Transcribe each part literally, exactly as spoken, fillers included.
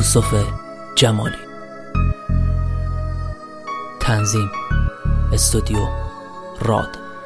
یوسف جمالی. تنظیم استودیو راد.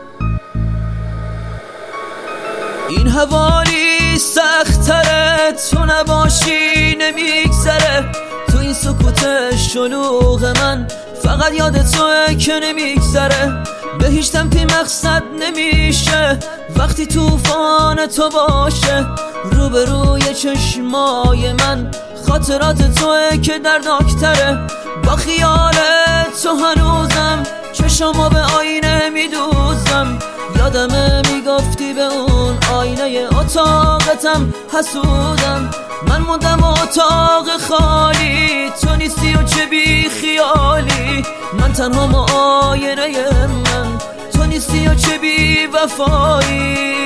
این حوالی سختره، تو نباشی نمیگذره. تو این سکوت شلوغ من فقط یاد توه که نمیگذره. به هیچ تمتی مقصد نمیشه وقتی توفان تو باشه. روبروی چشمای من خاطرات توه که دردناکتره. با خیال تو هنوزم چشمو به آینه میدوزم. یادمه میگفتی به اون آینه اتاقتم حسودم. من موندم اتاق خالی، تو نیستی و چه بی خیالی. من تنها ما آینه من، تو نیستی و چه بی وفایی.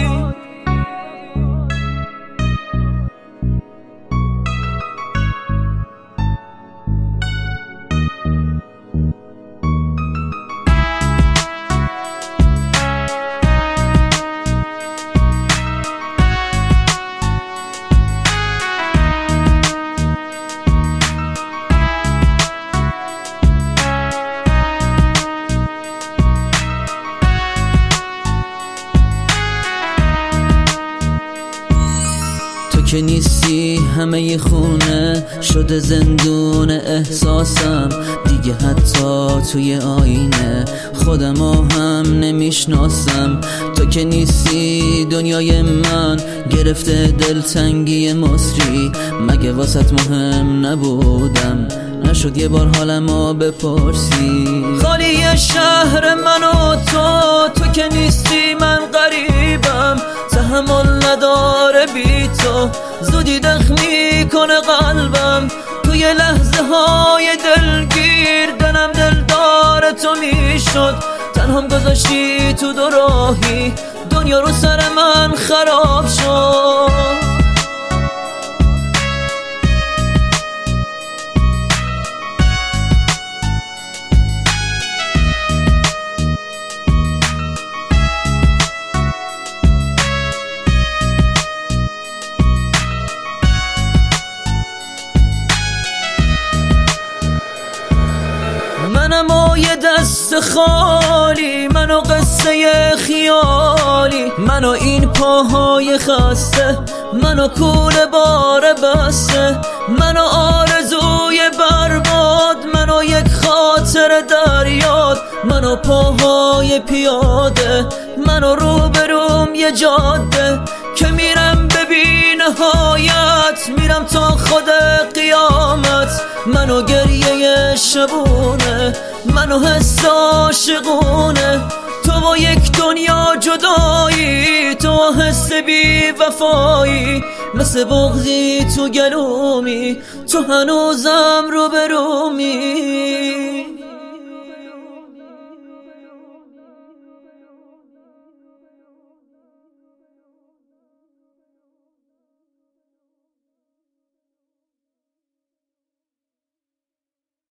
که نیستی همه خونه شده زندون احساسم. دیگه حتی توی آینه خودمو هم نمیشناسم. تو که نیستی دنیای من گرفته دلتنگی مصری. مگه واسط مهم نبودم؟ نشد یه بار حالمو بپرسی؟ خالی شهر من و تو، تو که نیستی من غریبم. تحمل نداره بی تو، زودی دخمی کنه قلبم. توی لحظه های دلگیر دلم دلدار تو میشد. تنهام گذاشتی تو دو راهی، دنیا رو سر من خراب شد. منم و یه دست خالی، منو قصه خیالی. منو این پاهای خسته، منو کوله بار بسته. منو آرزوی برباد، منو یک خاطر دریاد. منو پاهای پیاده، منو روبروم یه جاده که میرم به بی نهایت. میرم تا خود قیامت. منو گریه شبونه، منو حس عاشقونه. تو و یک دنیا جدایی، تو حس بی وفایی. مثل بغضی تو گلومی، تو هنوزم روبرومی.